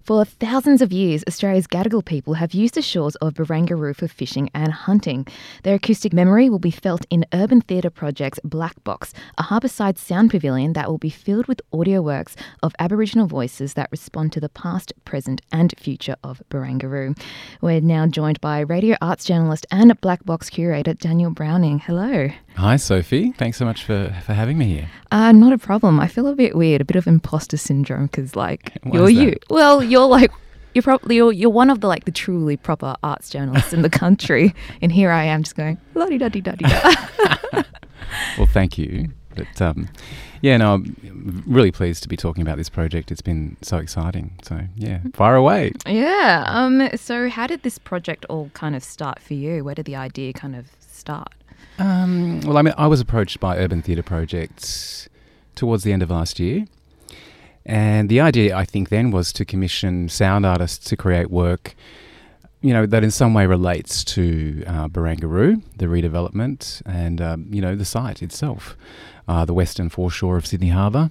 For thousands of years, Australia's Gadigal people have used the shores of Barangaroo for fishing and hunting. Their acoustic memory will be felt in Urban Theatre Project's Black Box, a harbourside sound pavilion that will be filled with audio works of Aboriginal voices that respond to the past, present and future of Barangaroo. We're now joined by radio arts journalist and Black Box curator Daniel Browning. Hello. Hi, Sophie. Thanks so much for having me here. Not a problem. I feel a bit weird, a bit of imposter syndrome because, like, Why you're is you. that? Well, you're one of the truly proper arts journalists in the country, and here I am just going la di da di da di da. Well, thank you. But I'm really pleased to be talking about this project. It's been so exciting. So yeah, fire away. Yeah. So how did this project all kind of start for you? Where did the idea kind of start? I was approached by Urban Theatre Project towards the end of last year. And the idea, I think, then was to commission sound artists to create work, that in some way relates to Barangaroo, the redevelopment, and, the site itself, the western foreshore of Sydney Harbour.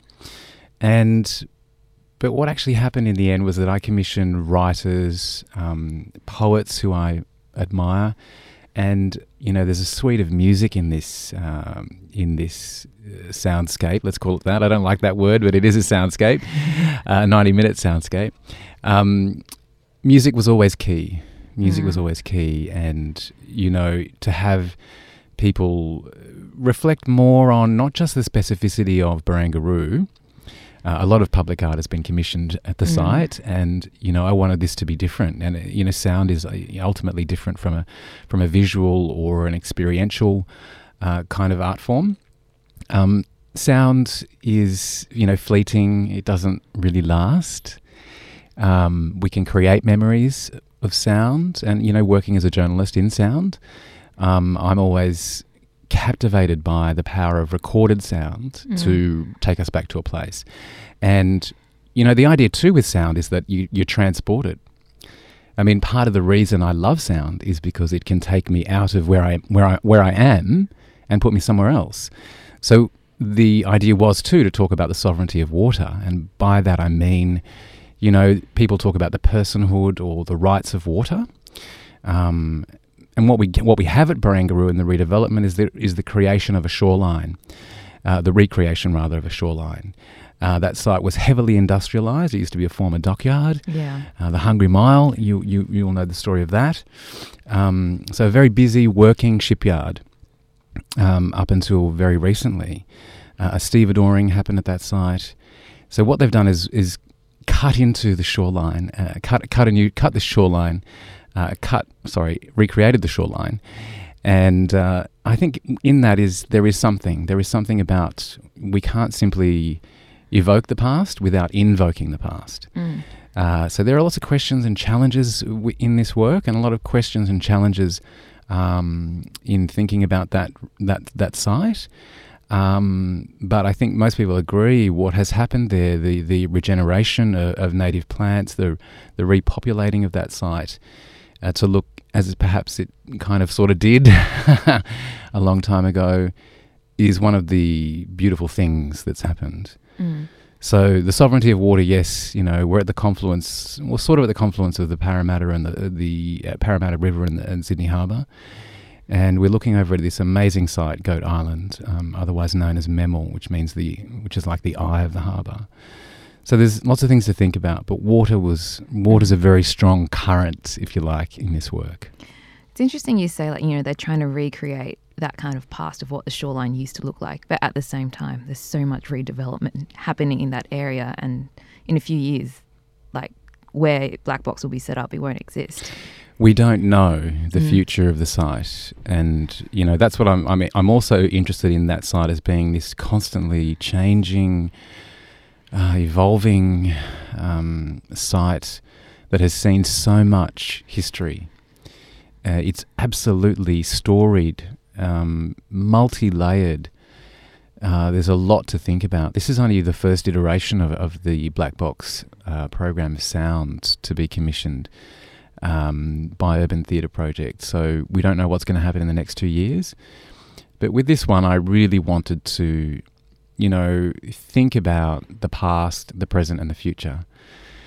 But what actually happened in the end was that I commissioned writers, poets who I admire, and there's a suite of music in this soundscape. Let's call it that. I don't like that word, but it is a soundscape, a 90-minute soundscape. Music was always key. And to have people reflect more on not just the specificity of Barangaroo. A lot of public art has been commissioned at the site, and I wanted this to be different. And sound is ultimately different from a visual or an experiential kind of art form. Sound is fleeting; it doesn't really last. We can create memories of sound, and working as a journalist in sound, I'm always captivated by the power of recorded sound to take us back to a place. And the idea too with sound is that you're transported. I mean, part of the reason I love sound is because it can take me out of where I am and put me somewhere else. So the idea was too to talk about the sovereignty of water, and by that I mean, people talk about the personhood or the rights of water. And what we have at Barangaroo in the redevelopment is the creation of a shoreline, the recreation rather of a shoreline. That site was heavily industrialised. It used to be a former dockyard. Yeah. The Hungry Mile, you'll know the story of that. So a very busy working shipyard up until very recently. A stevedoring happened at that site. So what they've done is cut into the shoreline, recreated the shoreline. And I think in that there is something about, we can't simply evoke the past without invoking the past. So there are lots of questions and challenges in this work, and a lot of questions and challenges in thinking about that site. But I think most people agree what has happened there, the regeneration of native plants, the repopulating of that site, to look as perhaps it kind of sort of did a long time ago, is one of the beautiful things that's happened. So the sovereignty of water, yes, we're at the confluence, we're sort of at the confluence of the Parramatta and the Parramatta River and Sydney Harbour. And we're looking over at this amazing site, Goat Island, otherwise known as Memel, which is like the eye of the harbour. So there's lots of things to think about, but water's a very strong current, if you like, in this work. It's interesting you say, they're trying to recreate that kind of past of what the shoreline used to look like, but at the same time, there's so much redevelopment happening in that area, and in a few years, where Black Box will be set up, it won't exist. We don't know the future of the site, and that's what I'm also interested in that site as being this constantly changing, evolving site that has seen so much history. It's absolutely storied, multi-layered. There's a lot to think about. This is only the first iteration of the Black Box program of sound to be commissioned by Urban Theatre Project. So we don't know what's going to happen in the next 2 years. But with this one, I really wanted to think about the past, the present and the future.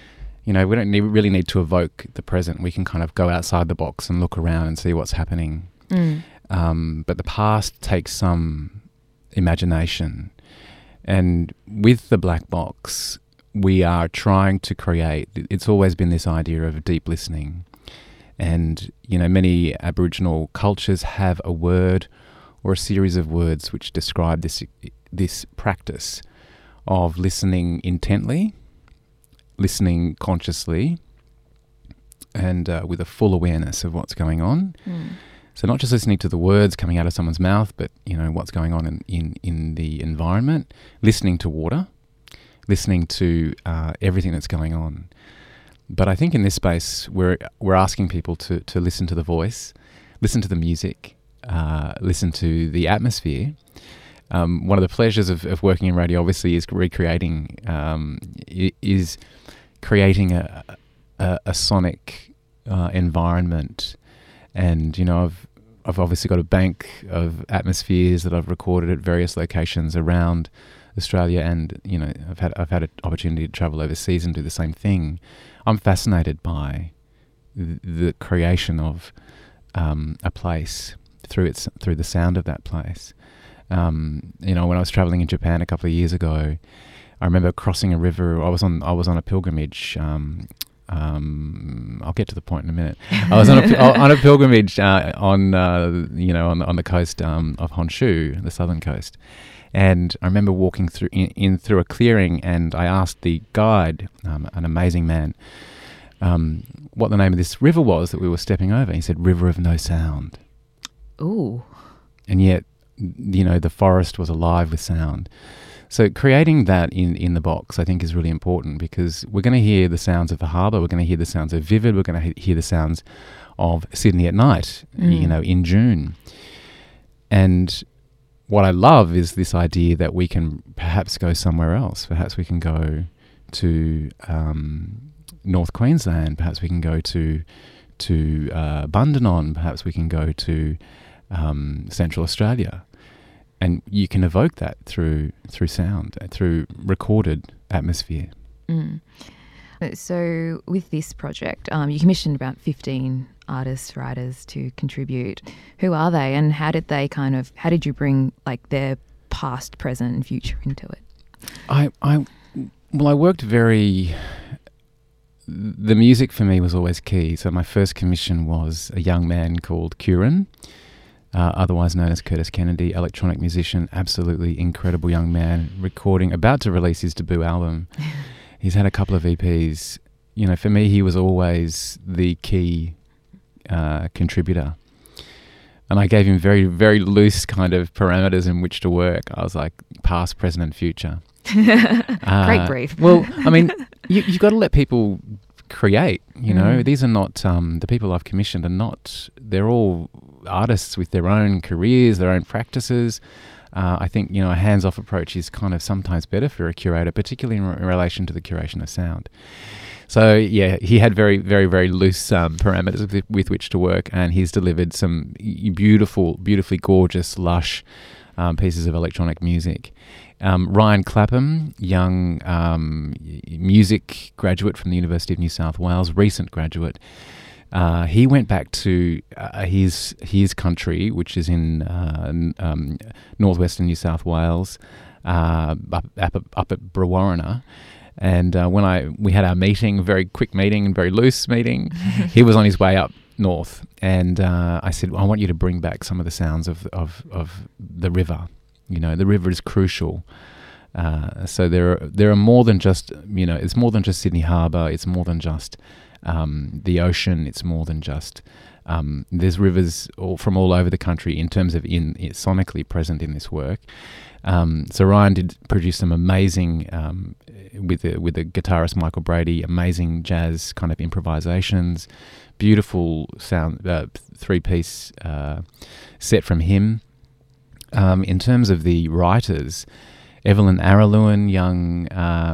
we don't really need to evoke the present. We can kind of go outside the box and look around and see what's happening. But the past takes some imagination. And with the black box, we are trying to create, it's always been this idea of deep listening. And, many Aboriginal cultures have a word or a series of words which describe this practice of listening intently, listening consciously, and with a full awareness of what's going on. So not just listening to the words coming out of someone's mouth, but what's going on in the environment, listening to water, listening to everything that's going on. But I think in this space we're asking people to listen to the voice, listen to the music, listen to the atmosphere. One of the pleasures of working in radio, obviously, is recreating, is creating a sonic environment. And I've obviously got a bank of atmospheres that I've recorded at various locations around Australia, and I've had an opportunity to travel overseas and do the same thing. I'm fascinated by the creation of a place through the sound of that place. When I was traveling in Japan a couple of years ago, I remember crossing a river. I was on a pilgrimage. I'll get to the point in a minute. I was on a pilgrimage on the coast of Honshu, the southern coast, and I remember walking through through a clearing, and I asked the guide, an amazing man, what the name of this river was that we were stepping over. He said, "River of No Sound." Ooh. And yet, the forest was alive with sound. So creating that in the box, I think, is really important, because we're going to hear the sounds of the harbour, we're going to hear the sounds of Vivid, we're going to hear the sounds of Sydney at night, in June. And what I love is this idea that we can perhaps go somewhere else. Perhaps we can go to North Queensland, perhaps we can go to Bundanon, perhaps we can go to Central Australia. And you can evoke that through sound, through recorded atmosphere. So with this project, you commissioned about 15 artists, writers to contribute. Who are they, and how did you bring their past, present and future into it? I worked the music for me was always key. So my first commission was a young man called Curran, otherwise known as Curtis Kennedy, electronic musician, absolutely incredible young man, about to release his debut album. He's had a couple of EPs. For me, he was always the key contributor. And I gave him very, very loose kind of parameters in which to work. I was like, past, present and future. Great brief. Well, I mean, you've got to let people create, These are not, the people I've commissioned they're all artists with their own careers, their own practices. I think, a hands-off approach is kind of sometimes better for a curator, particularly in relation to the curation of sound. So, yeah, he had very, very, very loose parameters with which to work, and he's delivered some beautifully gorgeous, lush pieces of electronic music. Ryan Clapham, young music graduate from the University of New South Wales, recent graduate. He went back to his country, which is in northwestern New South Wales, up at Brewarrina. And when we had our meeting, very quick meeting and very loose meeting, he was on his way up north, and I said, I want you to bring back some of the sounds of the river. The river is crucial. So there are more than just, it's more than just Sydney Harbour. It's more than just the ocean. It's more than just, there's rivers from all over the country in terms of sonically present in this work. So Ryan did produce some amazing, with the guitarist Michael Brady, amazing jazz kind of improvisations, beautiful sound, 3-piece set from him. In terms of the writers, Evelyn Araluen, young,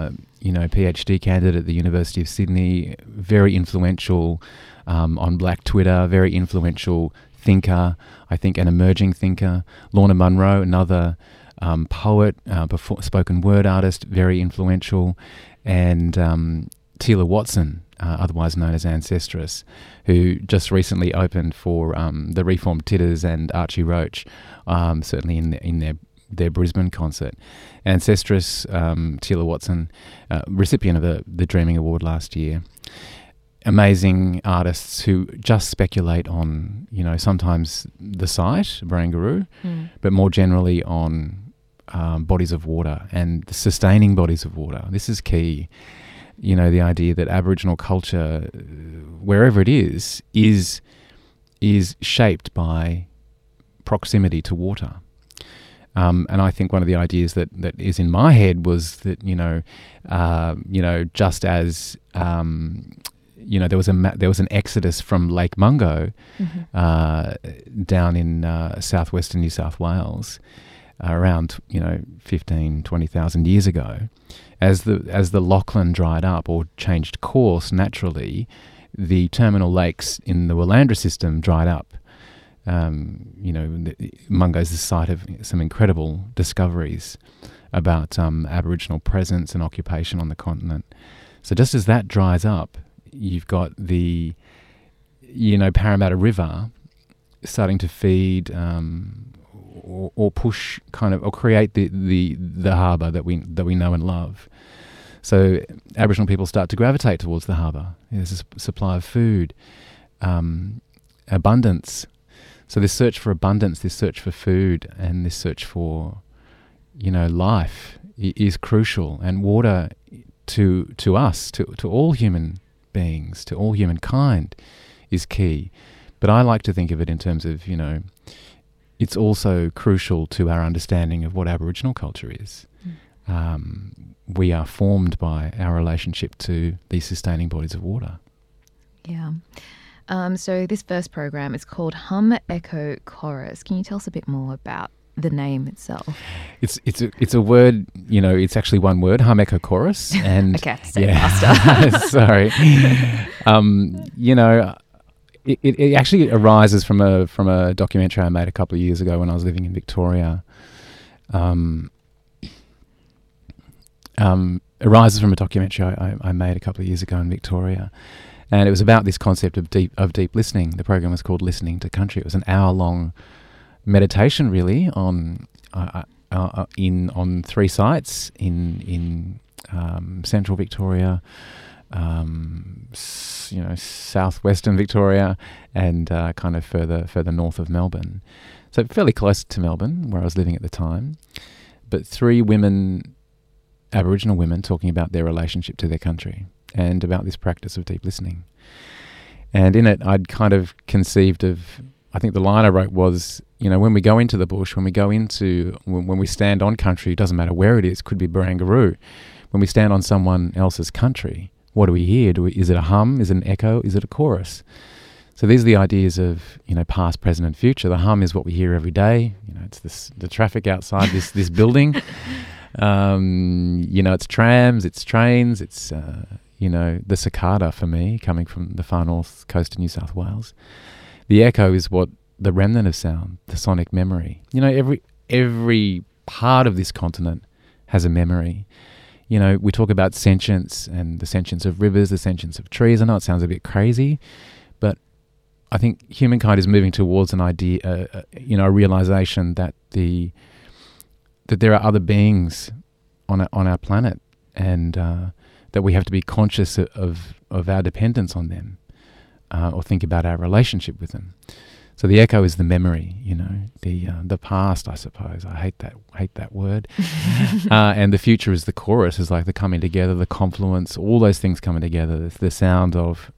PhD candidate at the University of Sydney, very influential on Black Twitter, very influential thinker, I think an emerging thinker. Lorna Munro, another poet, spoken word artist, very influential. And Tila Watson, otherwise known as Ancestress, who just recently opened for the Reformed Titters and Archie Roach, certainly in their Brisbane concert. Ancestress, Tila Watson, recipient of the Dreaming Award last year. Amazing artists who just speculate on, sometimes the site, Barangaroo, but more generally on bodies of water and the sustaining bodies of water. This is key. The idea that Aboriginal culture, wherever it is shaped by proximity to water. And I think one of the ideas that is in my head was that, just as there was an exodus from Lake Mungo down in southwestern New South Wales around 20,000 years ago, as the Lachlan dried up or changed course naturally, the terminal lakes in the Willandra system dried up. Mungo is the site of some incredible discoveries about Aboriginal presence and occupation on the continent. So just as that dries up, you've got the, Parramatta River starting to feed or push or create the harbour that we know and love. So Aboriginal people start to gravitate towards the harbour. There's a supply of food, abundance. So this search for abundance, this search for food, and this search for, life is crucial. And water to us, to all human beings, to all humankind, is key. But I like to think of it in terms of, it's also crucial to our understanding of what Aboriginal culture is. We are formed by our relationship to these sustaining bodies of water. Yeah. So this first program is called Hum Echo Chorus. Can you tell us a bit more about the name itself? It's a word, it's actually one word, Hum Echo Chorus. And okay, say it faster. Sorry. It actually arises from a documentary I made a couple of years ago when I was living in Victoria. Arises from a documentary I made a couple of years ago in Victoria, and it was about this concept of deep listening. The program was called Listening to Country. It was an hour-long meditation, really, on 3 sites in central Victoria, southwestern Victoria, and kind of further north of Melbourne. So fairly close to Melbourne, where I was living at the time. But 3 women, Aboriginal women, talking about their relationship to their country and about this practice of deep listening. And in it, I'd kind of conceived of, I think the line I wrote was, when we go into the bush, when we stand on country, it doesn't matter where it is, could be Barangaroo. When we stand on someone else's country, what do we hear? Is it a hum? Is it an echo? Is it a chorus? So these are the ideas of, past, present and future. The hum is what we hear every day. It's the traffic outside this building. It's trams, it's trains, it's, the cicada for me, coming from the far north coast of New South Wales. The echo is what the remnant of sound, the sonic memory. Every part of this continent has a memory. We talk about sentience and the sentience of rivers, the sentience of trees. I know it sounds a bit crazy, but I think humankind is moving towards an idea, a realization that that there are other beings on our planet, and that we have to be conscious of our dependence on them, or think about our relationship with them. So the echo is the memory, the past, I suppose. I hate that word. And the future is the chorus, is like the coming together, the confluence, all those things coming together. The sound of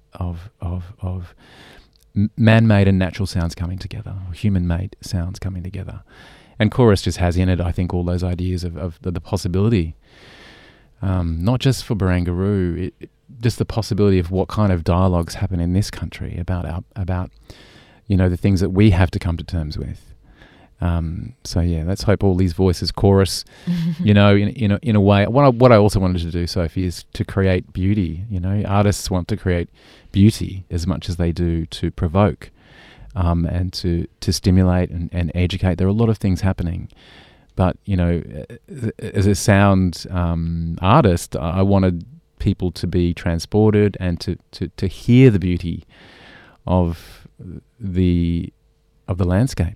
man-made and natural sounds coming together, or human-made sounds coming together. And chorus just has in it, I think, all those ideas of the possibility, not just for Barangaroo, just the possibility of what kind of dialogues happen in this country about the things that we have to come to terms with. Let's hope all these voices chorus, in a way. What I also wanted to do, Sophie, is to create beauty. Artists want to create beauty as much as they do to provoke. And to stimulate and educate. There are a lot of things happening. But, as a sound artist, I wanted people to be transported and to hear the beauty of the landscape.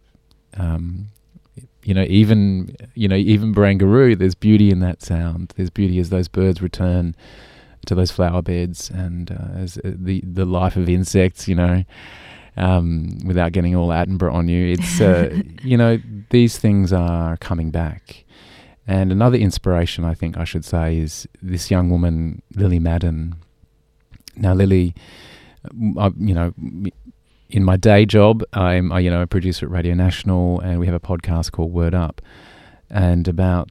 Even Barangaroo, there's beauty in that sound. There's beauty as those birds return to those flower beds, and as the life of insects, without getting all Attenborough on you. It's, these things are coming back. And another inspiration, I think I should say, is this young woman, Lily Madden. Now, Lily, in my day job, I'm a producer at Radio National, and we have a podcast called Word Up. And about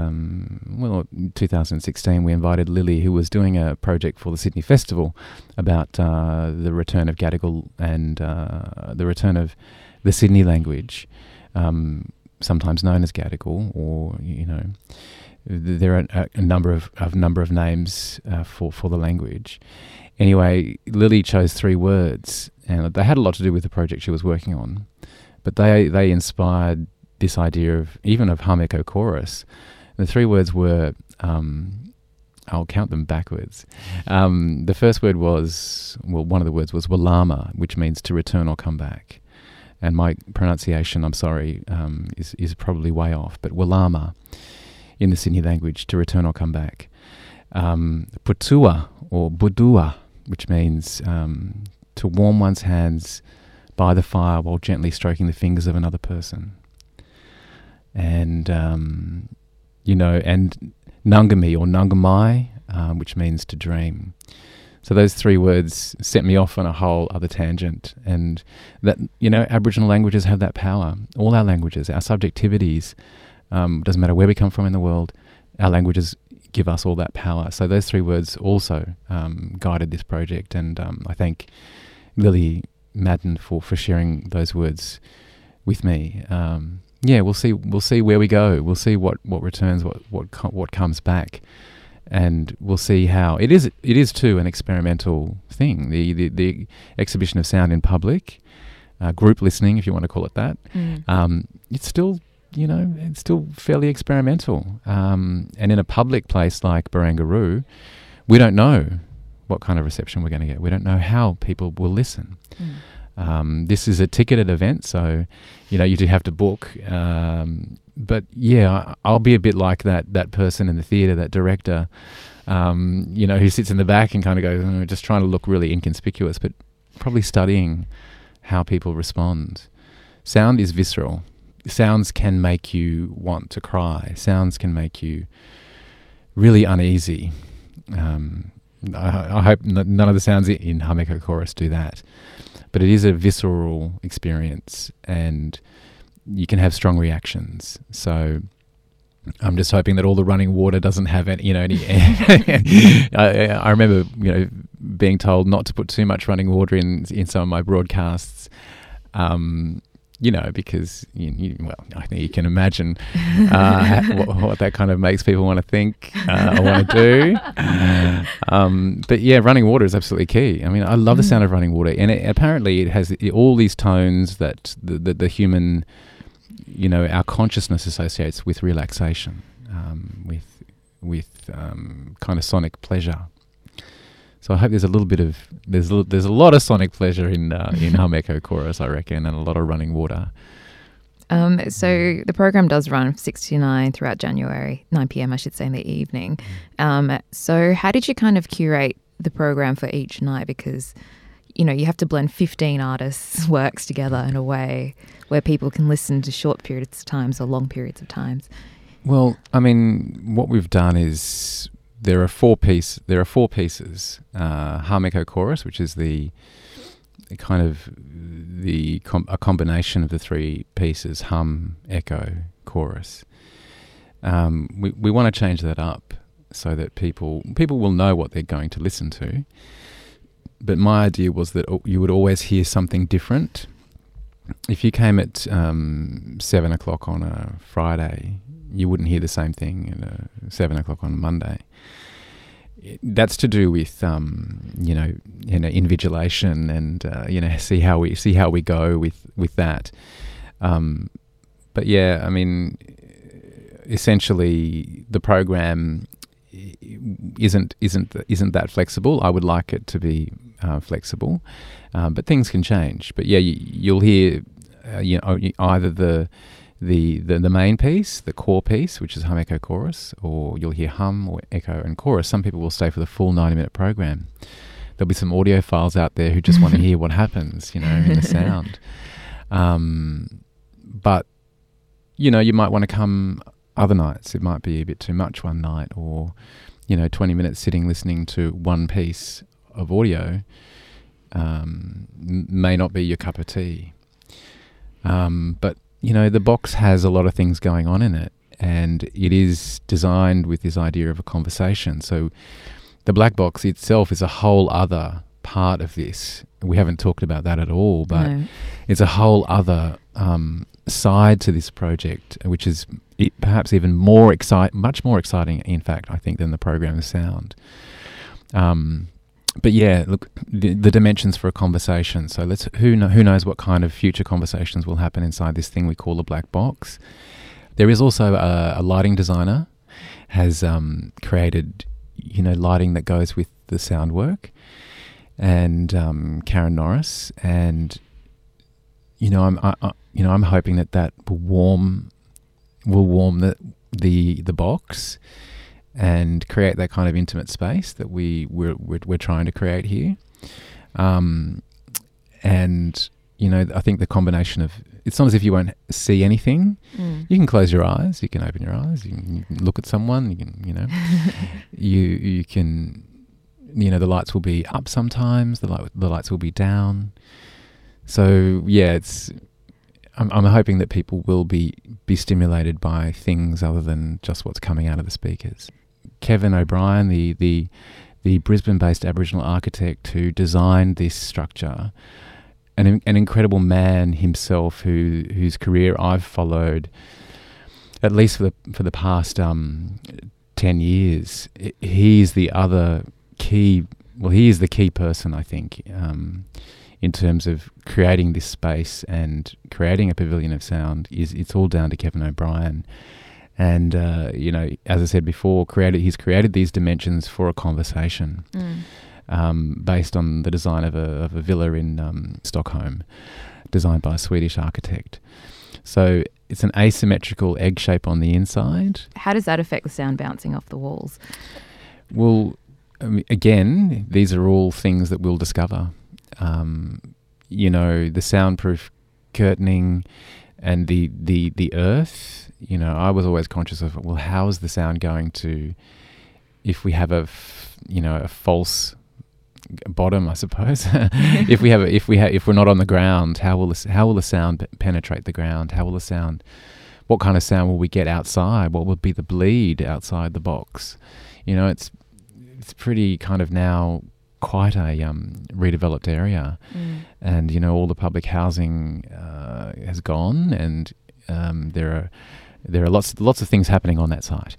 2016, we invited Lily, who was doing a project for the Sydney Festival about the return of Gadigal and the return of the Sydney language, sometimes known as Gadigal, or there are a number of names for the language. Anyway, Lily chose 3 words, and they had a lot to do with the project she was working on, but they inspired this idea of hum echo chorus. The 3 words were, I'll count them backwards. The first word was, one of the words was walama, which means to return or come back. And my pronunciation, I'm sorry, is probably way off, but walama in the Sydney language, to return or come back. Putua or budua, which means to warm one's hands by the fire while gently stroking the fingers of another person. And, and Nangami or Nangamai, which means to dream. So those 3 words set me off on a whole other tangent. And that, Aboriginal languages have that power. All our languages, our subjectivities, doesn't matter where we come from in the world, our languages give us all that power. So those 3 words also guided this project. And I thank Lily Madden for sharing those words with me. We'll see where we go. We'll see what returns, what comes back, and we'll see how it is too an experimental thing. The exhibition of sound in public, group listening, if you want to call it that. It's still it's still fairly experimental. And in a public place like Barangaroo, we don't know what kind of reception we're going to get. We don't know how people will listen. This is a ticketed event, so you do have to book. But yeah, I'll be a bit like that person in the theatre, that director, who sits in the back and kind of goes, just trying to look really inconspicuous, but probably studying how people respond. Sound is visceral. Sounds can make you want to cry. Sounds can make you really uneasy. I hope none of the sounds in Hum Echo Chorus do that. But it is a visceral experience, and you can have strong reactions. So I'm just hoping that all the running water doesn't have any. I remember, being told not to put too much running water in some of my broadcasts. Because I think you can imagine what that kind of makes people want to think or want to do. But yeah, running water is absolutely key. I mean, I love the sound of running water, and apparently it has all these tones that the human, our consciousness associates with relaxation, with kind of sonic pleasure. So I hope there's a little bit of there's a lot of sonic pleasure in Hum Echo Chorus, I reckon, and a lot of running water. So the program does run 6 to 9 throughout January, 9 p.m. I should say, in the evening. So how did you kind of curate the program for each night? Because you have to blend 15 artists' works together in a way where people can listen to short periods of times or long periods of times. Well, I mean, what we've done is there are 4 pieces. Hum Echo Chorus, which is a combination of the 3 pieces, hum, echo, chorus. We want to change that up so that people will know what they're going to listen to. But my idea was that you would always hear something different. If you came at 7 o'clock on a Friday, you wouldn't hear the same thing at 7 o'clock on a Monday. That's to do with invigilation and see how we go with that. But yeah, I mean, essentially the program isn't that flexible. I would like it to be flexible, but things can change. But yeah, you'll hear either the main piece, the core piece, which is hum, echo, chorus, or you'll hear hum or echo and chorus. Some people will stay for the full 90-minute program. There'll be some audiophiles out there who just want to hear what happens, in the sound. But you might want to come other nights. It might be a bit too much one night, or 20 minutes sitting listening to one piece of audio may not be your cup of tea. But the box has a lot of things going on in it, and it is designed with this idea of a conversation. So the black box itself is a whole other part of this. We haven't talked about that at all, but it's a whole other side to this project, which is perhaps even much more exciting, in fact, I think, than the program of sound. But yeah, look, the dimensions for a conversation. So who knows what kind of future conversations will happen inside this thing we call the black box. There is also a lighting designer has created, lighting that goes with the sound work, and Karen Norris, and I'm hoping that will warm the box and create that kind of intimate space that we're trying to create here. And I think the combination of, it's not as if you won't see anything. You can close your eyes, you can open your eyes, you can look at someone, you can you can the lights will be up sometimes, the lights will be down. So yeah, I'm hoping that people will be stimulated by things other than just what's coming out of the speakers. Kevin O'Brien, the Brisbane-based Aboriginal architect who designed this structure, an incredible man himself, whose career I've followed at least for the past 10 years. He is the key person, I think, in terms of creating this space and creating a pavilion of sound. It's all down to Kevin O'Brien. And, as I said before, he's created these dimensions for a conversation based on the design of a villa in Stockholm, designed by a Swedish architect. So it's an asymmetrical egg shape on the inside. How does that affect the sound bouncing off the walls? Well, again, these are all things that we'll discover. The soundproof curtaining and the earth. I was always conscious of, well, how is the sound going to, if we have a false bottom, I suppose. if we're not on the ground, how will the sound penetrate the ground? What kind of sound will we get outside? What would be the bleed outside the box? It's pretty kind of now quite a redeveloped area, and all the public housing has gone, and there are lots of things happening on that site.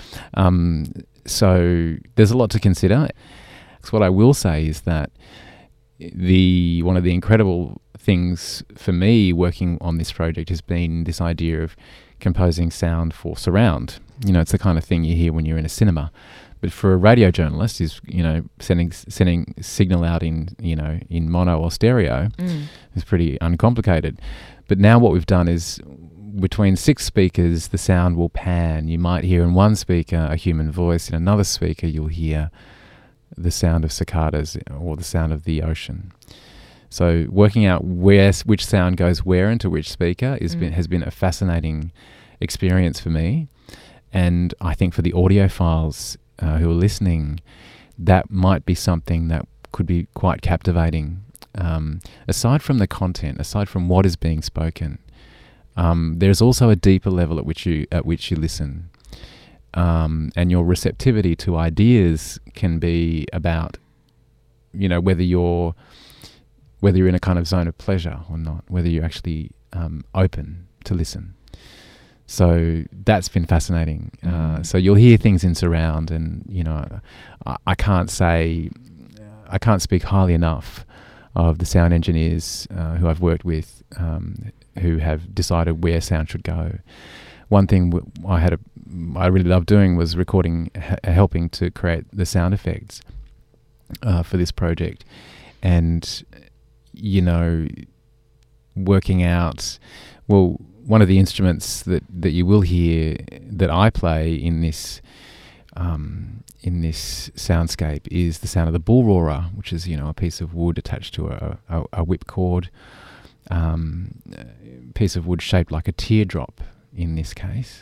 So there's a lot to consider. So what I will say is that one of the incredible things for me working on this project has been this idea of composing sound for surround. It's the kind of thing you hear when you're in a cinema. But for a radio journalist, is sending signal out in mono or stereo is pretty uncomplicated. But now what we've done is, between 6 speakers, the sound will pan. You might hear in one speaker a human voice, in another speaker you'll hear the sound of cicadas or the sound of the ocean. So working out which sound goes where into which speaker has been a fascinating experience for me, and I think for the audiophiles who are listening, that might be something that could be quite captivating. Aside from the content, aside from what is being spoken, there's also a deeper level at which you listen, and your receptivity to ideas can be about, whether you're in a kind of zone of pleasure or not, whether you're actually open to listen. So that's been fascinating. So you'll hear things in surround, and I can't speak highly enough of the sound engineers who I've worked with, who have decided where sound should go. one thing I really loved doing was recording, helping to create the sound effects for this project, and working out, well, one of the instruments that you will hear that I play in this soundscape is the sound of the bull roarer, which is a piece of wood attached to a whipcord, piece of wood shaped like a teardrop in this case,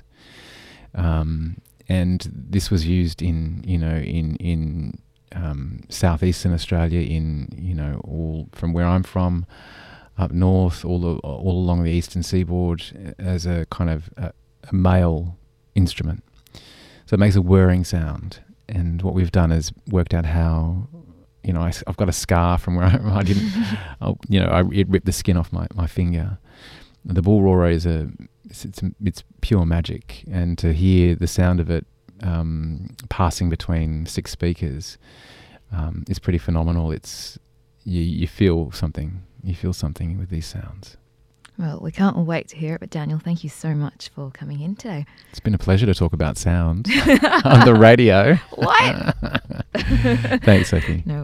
and this was used in southeastern Australia, all from where I'm from, up north, all along the eastern seaboard, as a kind of a male instrument. So it makes a whirring sound. And what we've done is worked out how, I've got a scar from where I didn't, it ripped the skin off my finger. The bull roarer it's pure magic, and to hear the sound of it passing between 6 speakers is pretty phenomenal. It's you feel something. You feel something with these sounds. Well, we can't wait to hear it, but Daniel, thank you so much for coming in today. It's been a pleasure to talk about sound on the radio. What? Thanks, Sophie. No